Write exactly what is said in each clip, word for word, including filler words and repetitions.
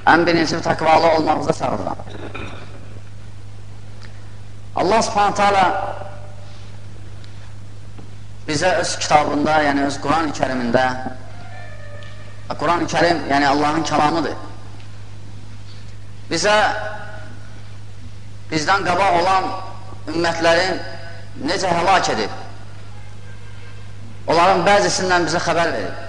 ən birinci təqvalı olmağımıza çağırıram. Allah subhanət hələ bizə öz kitabında, yəni öz Quran-ı Kərimində, Quran-ı Kərim, yəni Allahın kəlamıdır, bizə bizdən qabaq olan ümmətlərin necə həlak edib, onların bəzisindən bizə xəbər verib.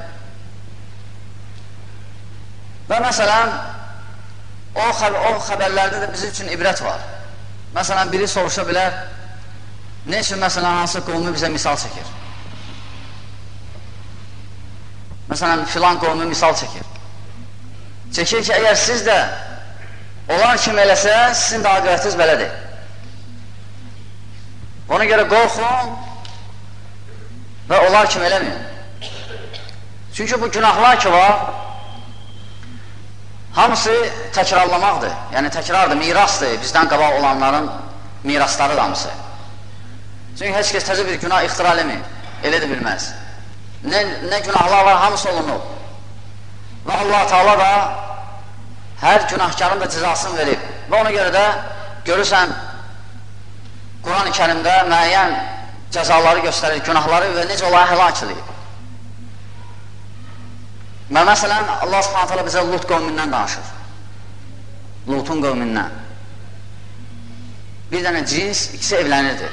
Və məsələn, o, xəb o xəbərlərdə də bizim üçün ibrət var. Məsələn, biri soruşa bilər, ne üçün məsələn, hansı qovmu bizə misal çəkir? Məsələn, filan qovmu misal çəkir. Çəkir ki, əgər siz də onlar kimi eləsə, sizin də aqibətiniz belədir. Ona görə qorxun və onlar kimi eləməyin. Çünki bu günahlar ki var, hamısı təkrarlamaqdır. Yəni təkrardır, mirasdır, bizdən qabaq olanların miraslarıdır hamısı. Çünki heç kəs təzə bir günah ixtira eləməyib, elə də bilməz. Nə, nə günahlar var, hamısı olunub. Və Allah Teala da hər günahkarın da cəzasını verib. Və ona görə də görürsən, Quran-ı Kərimdə müəyyən cəzaları göstərir, günahları və necə onları həlak edib. Və məsələn, Allah subhanət hələ bizə Lut qövmindən danışır. Lutun qövmindən. Bir dənə cins, ikisi evlənirdi.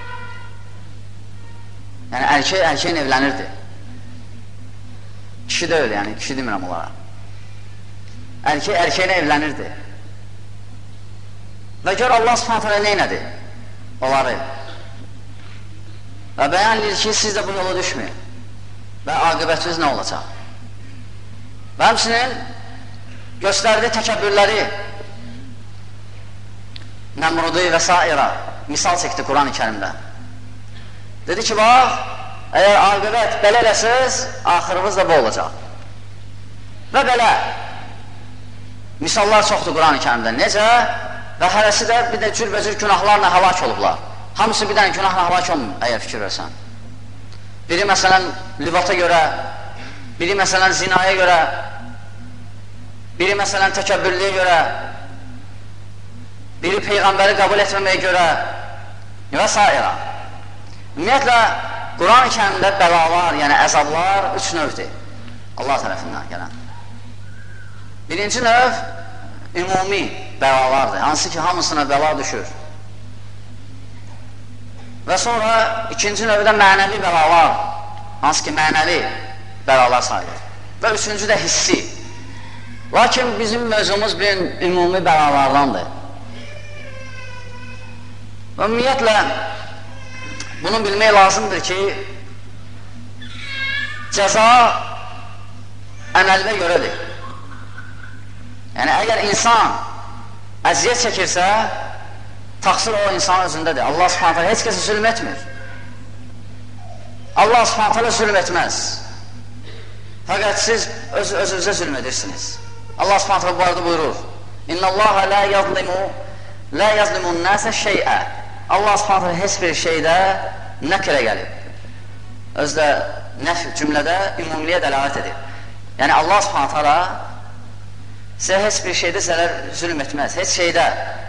Yəni, erkək erkəyin evlənirdi. Kişi deyil, yəni, kişi demirəm onlara. Erkək erkəyinə evlənirdi. Və gör Allah subhanət hələ neynədi? Onları. Və bəyan edir ki, siz də bu yola düşməyin. Və aqibətiniz nə olacaq? Və həmsinin göstərdiyi təkəbbürləri, Nəmrudu və s. misal çəkdi Quran-ı Kərimdə. Dedi ki, bax, əgər aqibət belə eləsiniz, axırınız da bu olacaq. Və belə misallar çoxdur Quran-ı Kərimdə. Necə? Və hərəsi də bir də cürbəcür günahlarla həlak olublar. Hamısı bir dənə günahla həlak olmur, əgər fikir versən. Biri məsələn libata görə, biri məsələn zinaya görə, biri məsələn təkəbbürlüyə görə, biri Peyğəmbəri qəbul etməməyə görə və s. Ümumiyyətlə, Quran-ı Kərimdə bəlalar, yəni əzablar üç növdür Allah tərəfindən gələn. Birinci növ ümumi bəlalardır, hansı ki, hamısına bəla düşür. Və sonra ikinci növdə mənəvi bəlalar, hansı ki, mənəvi bəlalar sayılır. Və üçüncü də hissi. Lakin bizim mövzumuz bir ümumi bəlalardandır. Və ümumiyyətlə, bunu bilmək lazımdır ki, cəza əmələ görədir. Yəni, əgər insan əziyyət çəkirsə, təqsir o insan özündədir. Allah subhanət hələ heç kəsə zülm etmir. Allah subhanət hələ zülm etməz. Fəqət siz öz-özünüzə zülm edirsiniz. Allah subhanət hələ bu arada buyurur, İnna Allaha la yazlimu la yazlimun nəsə şeyə. Allah subhanət hələ heç bir şeydə nəkirə gəlib. Özdə nəf cümlədə ümumiyyyə dəlalət edir. Yəni, Allah subhanət hələ sizə heç bir şeydə zərər zülm etməz, heç şeydə.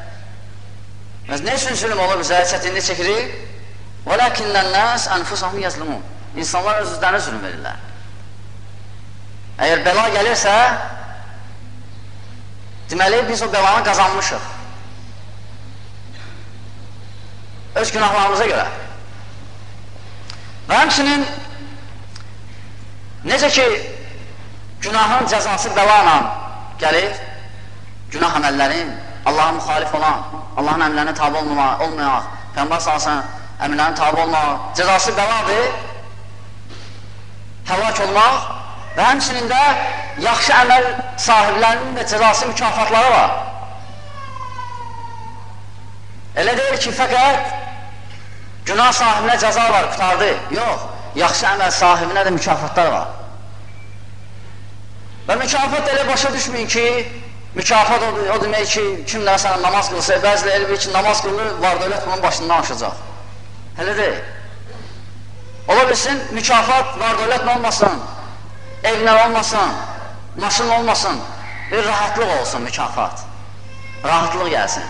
Nə üçün zülm olur bizə, çətinlik çəkirik? وَلَكِنَّ النَّاسِ أَنْفُسَهُمْ يَظْلِمُونَ İnsanlar öz-özlərinə zülm verirlər. Əgər bəla gəlirsə, deməli, biz o bəlanı qazanmışıq. Öz günahlarımıza görə. Və həmçinin, necə ki, günahın cəzası bəla gəlir, günah əməllərin, Allaha müxalif olan, Allahın əmrlərinə tabi olmayaq, Peyğəmbər sallallahu əmrlərinə tabi olmaq, cəzası bəladır, həlak olmaq və həmçinin də yaxşı əməl sahiblərinin də cəzası mükafatları var. Elə deyil ki, fəqət günah sahibinə cəza var, qutardı. Yox, yaxşı əməl sahibinə də mükafatlar var. Və mükafat elə başa düşməyin ki, mükafat o, o demək ki, kim də sənə namaz qılsa, bəzilə elə bir ki, namaz qılır, var dövlət bunun başından aşacaq. Hələ deyil. Ola bilsin, mükafat var dövlətlə olmasın, evlə olmasın, maşınla olmasın. bir rahatlıq olsun, mükafat. Rahatlıq gəlsin.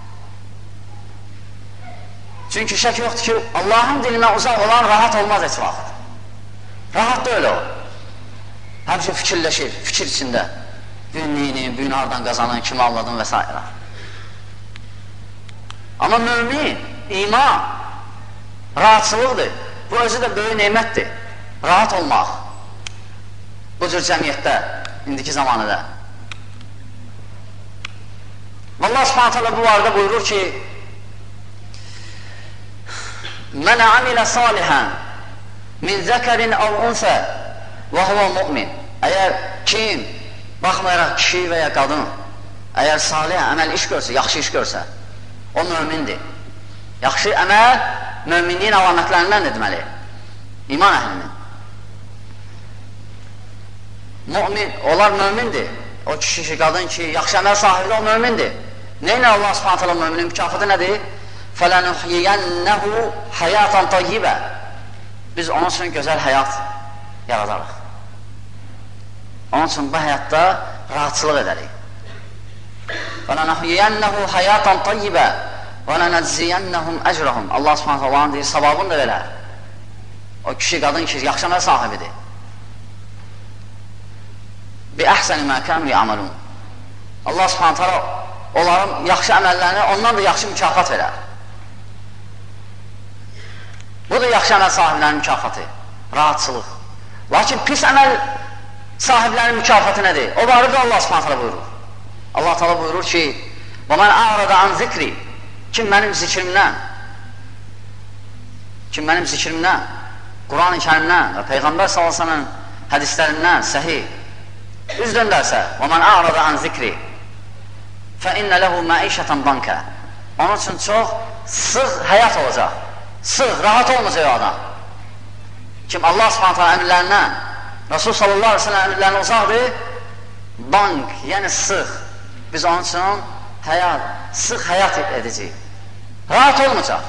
Çünki şək yoxdur ki, Allahın dilinə uzaq olan rahat olmaz heç vaxt. Rahat da öyle o. Həmişə fikirləşir, fikir içində. Bugün neyini, bugün hardan qazanın, kimi alladın və s. Amma mümin, iman, rahatsızlıqdır. Bu özü də böyük neymətdir. Rahat olmaq. Bu cür cəmiyyətdə, indiki zamanıda. Allah subhanahu teala bu arada buyurur ki, Mən amilə salihən min zəkərin əv unsə və huvə mümin. Əgər kim, baxmayaraq kişi və ya qadın, əgər salih əməl iş görsə, yaxşı iş görsə, o mümindir. Yaxşı əməl müminliyin əlamətlərindən deməli, iman əhlinin. Mümin, onlar mümindir. O kişi ki, qadın ki, yaxşı əməl sahibi o mümindir. Neynə Allah subhanahu teala müminin mükafatı nədir? فَلَنُحْيِيَنَّهُ حَيَاتًا طَيِّبًا. Biz onun üçün gözəl həyat yaradarıq. Onun üçün bu həyatda rahatçılıq edərik. وَلَنُحْيِيَنَّهُ حَيَاتًا طَيِّبًا وَلَنَجْزِيَنَّهُمْ أَجْرَهُمْ. Allah subhanahu teala deyir, savabını da verər. O kişi, qadın ki, yaxşı əməl sahibidir. بِأَحْسَنِ مَا كَانُوا يَعْمَلُونَ. Allah subhanahu teala onların yaxşı əməllərini ondan da yaxşı mükafat verər. Bu da yaxşı əməl sahiblərinin mükafatı, rahatçılıq. Lakin pis əməl sahiblərinin mükafatı nədir? O barədə Allah subhanahu teala buyurur. Allah teala buyurur ki, وَمَنْ أَعْرَضَ عَنْ ذِكْرِ. Kim mənim zikrimdən, kim mənim zikrimdən, Quran-ı Kərimdən və Peyğəmbər sallallahu əleyhi və səlləm hədislərindən səhih üz döndərsə, وَمَنْ أَعْرَضَ عَنْ ذِكْرِ فَإِنَّ لَهُ مَعِيشَةً ضَنْكَ. Onun üçün çox sıx həyat olacaq. Sıx, rahat olmayacaq o adam. Kim Allah subhanahu teala əmirlərindən, Rasul sallallahu aleyhi ve sellem əmirlərindən uzaqdır, bank, yəni sıx. Biz onun üçün həyat, sıx həyat edəcəyik. Rahat olmayacaq.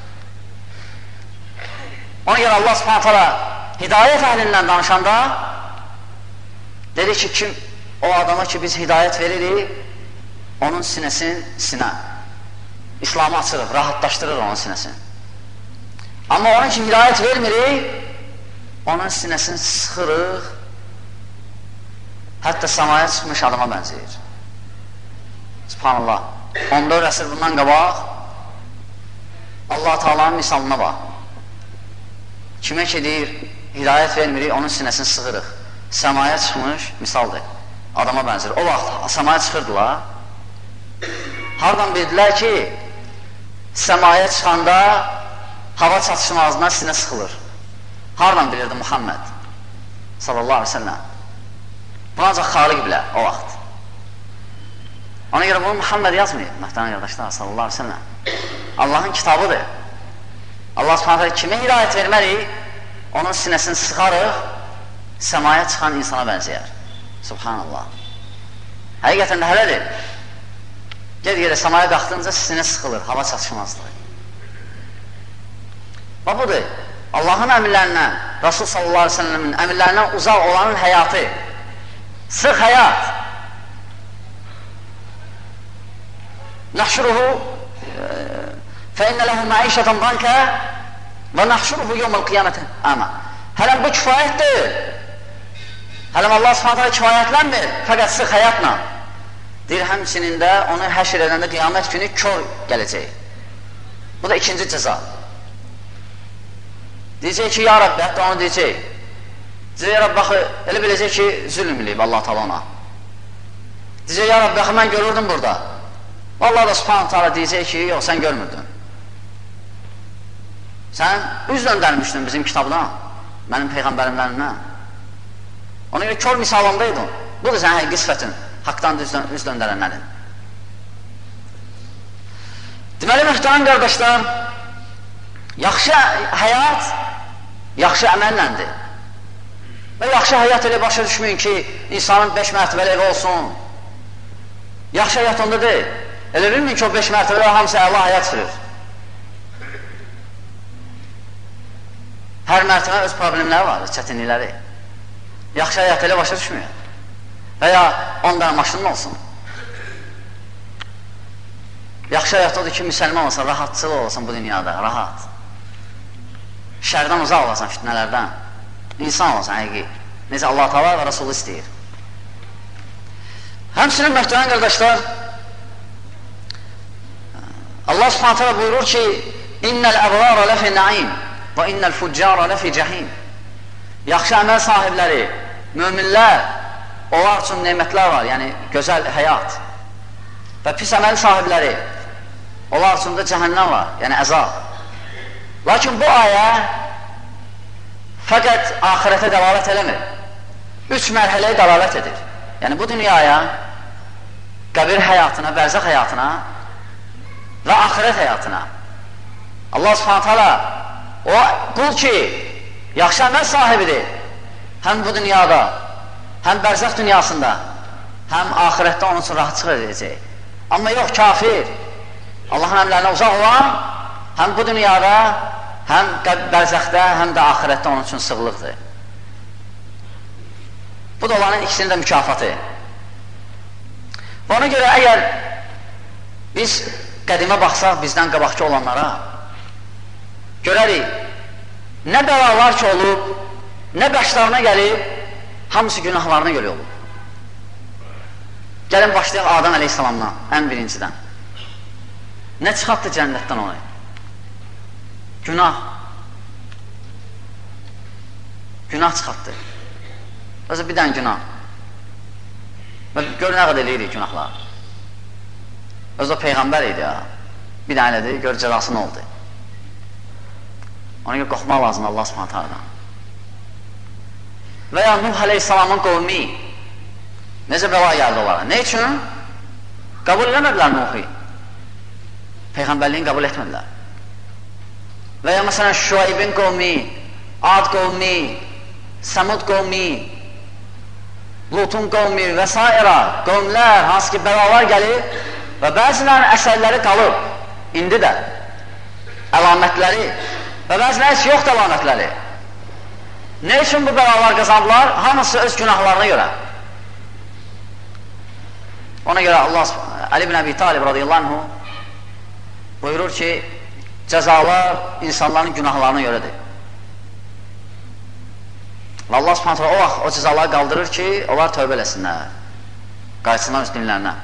Ona görə Allah subhanahu teala hidayət əhlindən danışanda dedi ki, kim o adama ki biz hidayət veririk, onun sinəsini sinə. İslamı açırıq, rahatlaşdırır onun sinəsini. Amma onun ki hidayət vermirik, onun sinəsini sıxırıq, hətta samaya çıxmış adama bənzəyir. Subhanallah. on dörd əsr bundan qabaq Allah Taala'nın misalına bax. Kimə ki deyir, hidayət vermirik, onun sinəsini sıxırıq. Səmaya çıxmış misaldır. Adama bənzir. O vaxt səmaya çıxırdılar. Hardan bildilər ki, səmaya çıxanda hava çatışmazına sinə sıxılır. Hardan bilirdi Muhammed sallallahu aleyhi ve sellem? Bu ancaq xaliq bilər o vaxt. Ona görə bunu Muhammed yazmayıb, məhdəmin qardaşlar sallallahu aleyhi ve sellem. Allahın kitabıdır. Allah subhanahu teala kimə hidayət vermərik, onun sinəsini sıxarıq, səmaya çıxan insana bənzəyər. Subhanallah. Həqiqətən də hələdir. Ged-gedə səmaya qalxdığınca sinə sıxılır, hava çatışmazdır. Və budur, Allahın əmirlərindən, Rasul sallallahu aleyhi ve sellemin əmirlərindən uzaq olanın həyatı, sıx həyat. Nəhşuruhu fəinnə ləhu məişətən dankə və nəhşuruhu yevməl qiyamətən əmə. Hələm bu kifayətdir. Hələm Allah subhanətə kifayətlənmir, fəqət sıx həyatla. Deyir, həmçinin də onu həşr edəndə qiyamət günü kör gələcək. Bu da ikinci cəza. Deyəcək ki, ya Rabbi, hətta onu deyəcək. Deyəcək, ya Rabbi, baxı, elə biləcək ki, zülm eləyib Allah Taala ona. Deyəcək, ya Rabbi, baxı, mən görürdüm burada. Vallahi da subhanahu teala deyəcək ki, yox, sən görmürdün. Sən üz döndərmişdin bizim kitabdan, mənim peyğəmbərimlərindən. Ona görə kör misalındaydın. Bu da sənin həqiqi sifətin, haqdan üz döndərənlərin. Deməli, mühtəram qardaşlar, yaxşı həyat, yaxşı əməlləndir. Və yaxşı həyat elə başa düşməyin ki, insanın beş mərtəbəli evi olsun. Yaxşı həyat onda deyil. Elə bilməyin ki, o beş mərtəbəli hamısı əla həyat sürür. Hər mərtəbə öz problemləri var, çətinlikləri. Yaxşı həyat elə başa düşmüyor. və ya on dənə maşının olsun. Yaxşı həyat odur ki, müsəlman olsan, rahatçılıq olsun bu dünyada, rahat. Şərdən uzaq olasan, fitnələrdən. İnsan olsan, həqiqi. Necə Allah Teala və Rasulü istəyir. Həmçinin möhtərəm qardaşlar, Allah Subhanahu taala buyurur ki, İnnəl əbrara ləfi naim və innəl fuccara ləfi cəhim. Yaxşı əməl sahibləri, möminlər, onlar üçün nemətlər var, yəni gözəl həyat. Və pis əməl sahibləri, onlar üçün də cəhənnəm var, yəni əzab. Lakin bu ayə fəqət ahirətə dəlalət eləmir. Üç mərhələyə dəlalət edir. Yəni bu dünyaya, qəbir həyatına, bərzəx həyatına və axirət həyatına. Allah Subhanahu taala o qul ki, yaxşı əməl sahibidir. Həm bu dünyada, həm bərzəx dünyasında, həm axirətdə onun üçün rahatçılıq edəcək. Amma yox, kafir, Allahın əmrlərinə uzaq olan, həm bu dünyada, həm bərzəxdə, həm də axirətdə onun üçün sığlıqdır. Bu da olanın ikisinin də mükafatı. Və ona görə əgər biz qədimə baxsaq bizdən qabaqçı olanlara, görərik, nə bəlalar ki olub, nə başlarına gəlib, hamısı günahlarına görə olub. Gəlin başlayaq Adəm əleyhissalamdan, ən birincidən. Nə çıxartdı cənnətdən onu? Günah. Günah çıxartdı. Özü bir dənə günah. Və gör nə qədər eləyirik günahlar. Özü o Peyğəmbər idi ya. Bir dənə elədi, gör cəzası nə oldu. Ona görə qorxmaq lazım Allah Subhanahu taaladan. Və ya Nuh əleyhissalamın qovmi necə bəla gəldi onlara? Nə üçün? Qəbul eləmədilər Nuhi. Peyğəmbərliyin qəbul etmədilər. Və ya məsələn Şuaybin qovmi, Ad qovmi, Səmud qovmi, Lutun qovmi və s. qovmlər, hansı ki bəlalar gəlir və bəzilərin əsərləri qalıb, indi də əlamətləri və bəziləri heç yoxdur əlamətləri. Nə üçün bu bəlalar qazandılar? Hamısı öz günahlarına görə. Ona görə Allah, Ali ibn Əbi Talib radiyallahu anhu buyurur ki, cəzalar insanların günahlarına görədir. Və Allah subhanətə o vaxt o cəzaları qaldırır ki, onlar tövbə eləsinlər, qayıtsınlar öz dinlərinə.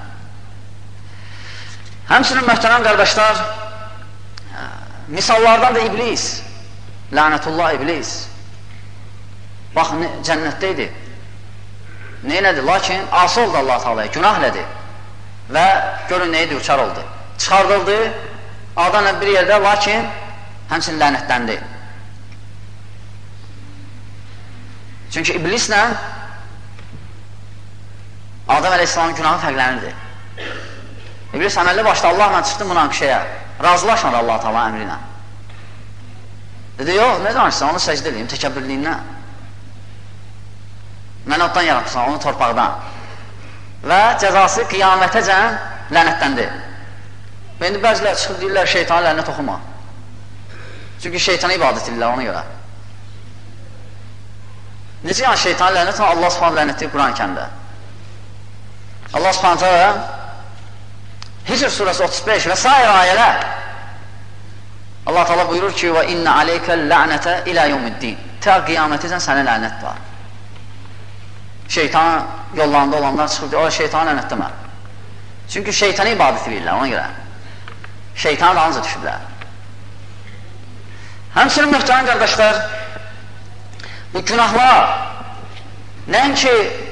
Həmçinin möhtərəm qardaşlar, misallardan da iblis, lənətullah iblis. Bax, cənnətdə idi. Neynədir? Lakin asi oldu Allah Teala'ya, günah elədi. Və görün neydi, uçar oldu. Çıxardıldı, adamla bir yerdə, lakin həmçinin lənətləndi. Çünki iblislə Adəm əleyhissalamın günahı fərqlənirdi. İblis əməlli başda Allahla çıxdı münaqişəyə, razılaşmadı Allah Teala əmri ilə. Dedi, yox, nə danışsan, onu səcdə edeyim, təkəbbürlüyündən. Məni oddan yaratmışsan, onu torpaqdan. Və cəzası qiyamətəcən lənətləndi. Və indi bəzilər çıxıb deyirlər, şeytanı lənət oxuma. Çünki şeytana ibadət edirlər ona görə. Necə yəni şeytanı lənət oxuma, Allah subhanə lənətdir Quran-ı kərimdə. Allah subhanə Hicr surəsi otuz beş və s. ayələr Allah Teala buyurur ki, və innə aleykəl lənətə ilə yevmiddin. Tə qiyamətəcən sənə lənət var. Şeytanın yollarında olanlar çıxıb deyir, o şeytanı lənətləmə. Çünki şeytana ibadət edirlər ona görə. Şeytanı dalınca düşüblər. Həmçinin möhtərəm qardaşlar, bu günahlar nəinki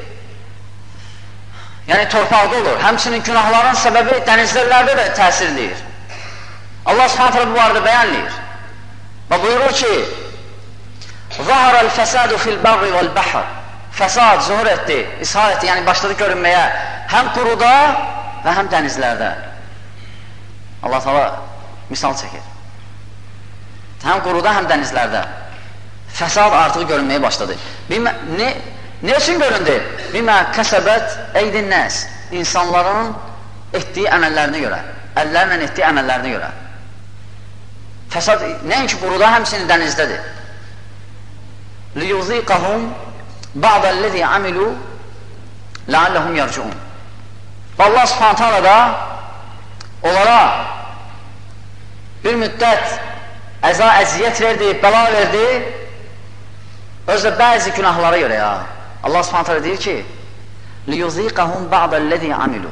yəni torpaqda olur, həmçinin günahların səbəbi dənizlərdə də təsir edir. Allah subhanətlə bu barədə bəyanlayır və buyurur ki, zahərəl fəsadu fil bəğri vəl bəhr. Fəsad zuhur etdi, ishar etdi, yəni başladı görünməyə həm quruda və həm dənizlərdə. Allah Teala misal çəkir. Həm quruda, həm dənizlərdə. Fəsad artıq görünməyə başladı. Bimə, ne, ne üçün göründü? Bimə kəsəbət əydin nəs. İnsanların etdiyi əməllərinə görə, əllərlə etdiyi əməllərinə görə. Fəsad nəinki quruda, həmsinin dənizdədir. Liyuziqahum ba'dəl-ləzi amilu لَعَلَّهُمْ يَرْجُعُونَ. Və Allah subhanət hələ da onlara bir müddət əza, əziyyət verdi, bəla verdi, özdə bəzi günahlara görə ya. Allah subhanət hələ deyir ki, لِيُزِيقَهُمْ بَعْدَ الَّذِي عَمِلُوا.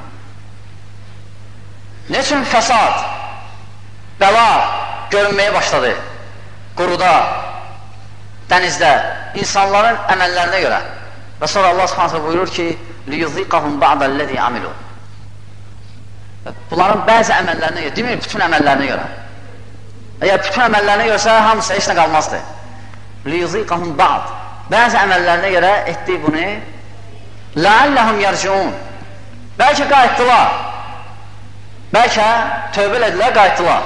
Ne üçün fəsad, bəla görünməyə başladı? Quruda, dənizdə, insanların əməllərinə görə. Və sonra Allah subhanət hələ buyurur ki, لِيُزِيقَهُمْ بَعْدَ الَّذِي عَمِلُوا. Bunların bəzi əməllərinə görə, demir, bütün əməllərinə görə. Əgər bütün əməllərinə görsə, hamısı heç nə qalmazdı. لِيُزِيقَهُمْ بَعْد. Bəzi əməllərinə görə etdi bunu. لَعَلَّهُمْ يَرْجِعُونَ. Bəlkə qayıtdılar. Bəlkə tövbə elədilər, qayıtdılar.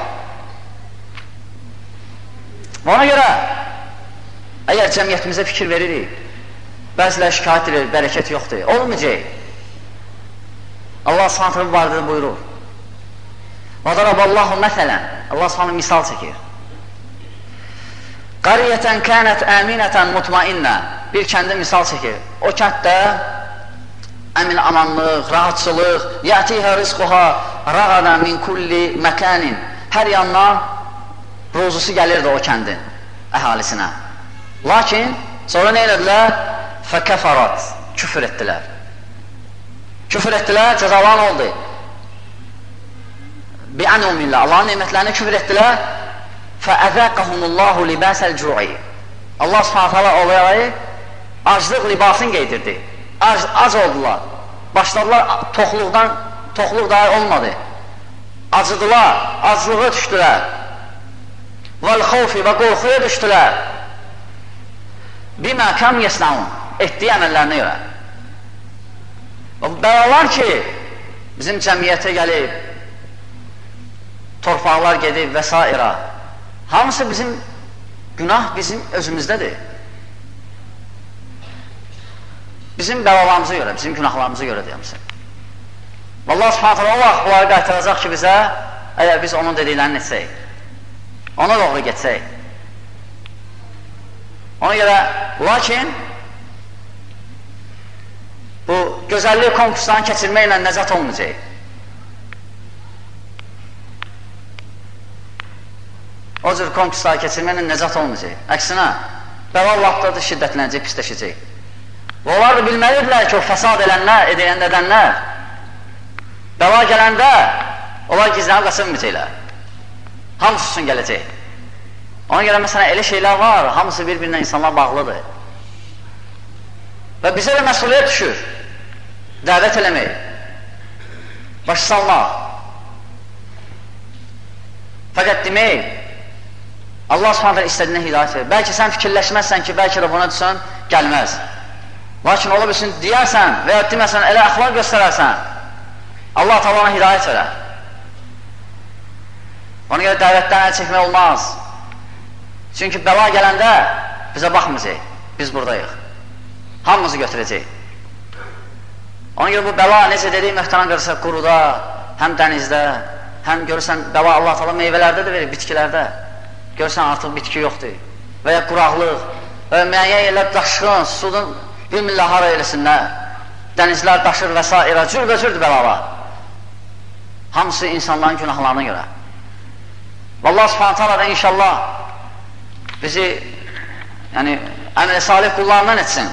Ona görə, əgər cəmiyyətimizə fikir veririk, bəzilər şikayət edir, bərəkət yoxdur, olmayacaq. Allah subhanət hələ barədə buyurur. وَضَرَبَ اللّٰهُ مَثَلًا. Allah subhanət misal çəkir. قَرِيَةً كَانَتْ آمِنَةً مُطْمَئِنَّةً. Bir kəndə misal çəkir. O kənddə əmin amanlıq, rahatçılıq, yətihə rizquha rağada min kulli məkanin. Hər yandan ruzusu gəlirdi o kəndin əhalisinə. Lakin sonra nə elədilər? Fəkəfərat. Küfür etdilər. Küfür etdilər, cəzalan oldu. Bi'anumillah. Allahın nemətlərini küfür etdilər. Fəəzəqəhumullahu libasəl-cu'i. Allah subhanət hələ onları aclıq libasını qeydirdi. Ac, ac oldular. Başladılar toxluqdan, toxluq dahi olmadı. Acıdılar, aclığa düşdülər. Vəl-xavfi və qorxuya düşdülər. Bimə kəm yəsnaun. Etdiyi əməllərinə görə. Bəlalar ki, bizim cəmiyyətə gəlib, torpaqlar gedib və s. Hamısı bizim, günah bizim özümüzdədir. Bizim bəlalarımıza görə, bizim günahlarımıza görə deyəmsin. Allah subhanət hələ o vaxt bunları qaytaracaq ki bizə, əgər biz onun dediklərini etsək, ona doğru getsək. Ona görə, lakin bu gözəllik konkurslarını keçirməklə nəcat olmayacaq. O cür konkursları keçirməklə nəcat olmayacaq. Əksinə, bəla Allahdadır, şiddətlənəcək, pisləşəcək. Və onlar da bilməlidirlər ki, o fəsad edənlər, edəyən edənlər, bəla gələndə, onlar gizlənib qaçırmayacaqlar. Hamısı üçün gələcək. Ona görə, məsələn, elə şeylər var, hamısı bir-birinə insanlar bağlıdır. Və bizə də məsuliyyət düşür. Dəvət eləmək, başı salmaq. Fəqət demək, Allah subhanətlə istədiyinə hidayət verir. Bəlkə sən fikirləşməzsən ki, bəlkə də buna düşsən, gəlməz. Lakin ola bilsin, deyərsən və ya deməsən, elə əxlaq göstərərsən, Allah talana hidayət verər. Ona görə dəvətdən əl çəkmək olmaz. Çünki bəla gələndə bizə baxmayacaq, biz buradayıq. Hamımızı götürəcək. Ona görə bu bəla, necə dedik, möhtərəm görürsə, quruda, həm dənizdə, həm görürsən, bəla Allah təala meyvələrdə də verir, bitkilərdə. Görürsən, artıq bitki yoxdur. Və ya quraqlıq, və ya müəyyən yerlər daşqın, sudun bilmirlər hara eləsinlər. Dənizlər daşır və s. Cürbəcürdür bəlalar. Hamısı insanların günahlarına görə. Və Allah subhanət hələ də inşallah bizi yəni, əməl-i salih qullarından etsin.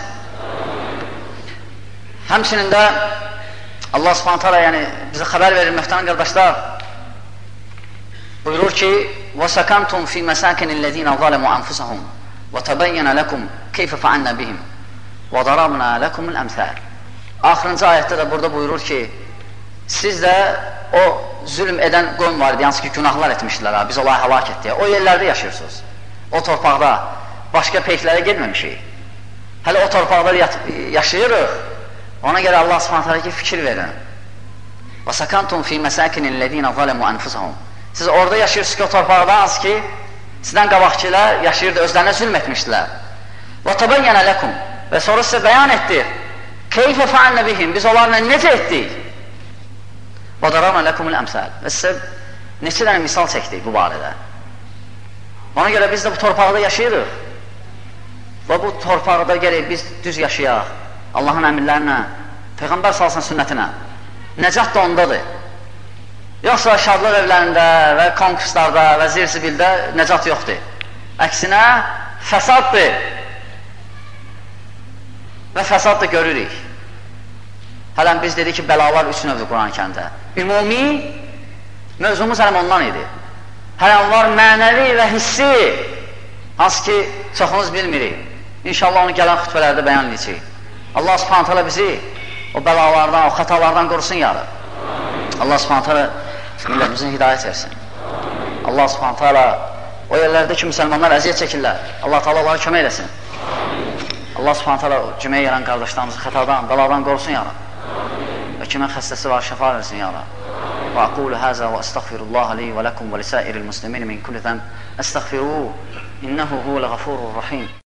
Həmçinin də Allah subhanət hələ yəni, bizə xəbər verir, möhtərəm qardaşlar, buyurur ki, وَسَكَنْتُمْ فِي مَسَاكِنِ الَّذِينَ ظَلَمُوا أَنفُسَهُمْ وَتَبَيَّنَ لَكُمْ كَيْفَ فَعَلْنَا بِهِمْ وَضَرَبْنَا لَكُمُ الْأَمْثَالِ. Axırıncı ayətdə də burada buyurur ki, siz də o zülm edən qövm var idi, hansı ki, günahlar etmişdilər, biz onları həlak etdik. O yerlərdə yaşayırsınız. O torpaqda başqa peyklərə gedməmişik. Hələ o torpaqda yaşayırıq. Ona görə Allah subhanət ki, fikir verin. وَسَكَنْتُمْ فِي مَسَاكِنِ الَّذِينَ ظَلَمُوا أَنفُسَهُمْ. Siz orada yaşayırsınız ki, o torpaqda hansı ki, sizdən qabaqçılar yaşayırdı, özlərinə zülm etmişdilər. وَتَبَيَّنَ لَكُمْ. Və sonra sizə bəyan etdik. كَيْفَ فَعَلْنَ بِهِمْ. Biz onlarla necə etdik? وَضَرَبْنَا لَكُمُ الْأَمْثَالِ. Və sizə neçə dənə misal çəkdik bu barədə. Ona görə biz də bu torpaqda yaşayırıq. Və bu torpaqda gələk biz düz yaşayaq. Allahın əmirlərinə, Peyğəmbər salsın sünnətinə. Nəcat da ondadır. Yoxsa şadlıq evlərində və konkurslarda və zirsibildə nəcat yoxdur. Əksinə, fəsaddır. Və fəsad da görürük. Hələn biz dedik ki, bəlalar üç növdür Quran-ı kərimdə. Ümumi, mövzumuz hələm ondan idi. Hələm var mənəvi və hissi, hansı ki, çoxunuz bilmirik. İnşallah onu gələn xütbələrdə bəyan edəcək. Allah subhanət hələ bizi o bəlalardan, o xətalardan qorusun yarı. Allah subhanət hələ millətimizin hidayət versin. Allah subhanət hələ o yerlərdə ki, müsəlmanlar əziyyət çəkirlər. Allah təala onları kömək eləsin. Allah subhanət hələ cüməyə gələn qardaşlarımızı xətadan, bəladan qorusun yarı. Və kimə xəstəsi var, şəfa versin yarı. Və aqulu həzə və əstəğfirullaha li və ləkum və lisəiril muslimin min kulli zəm əstəğfiruhu innəhu huvel ğafurur rahim.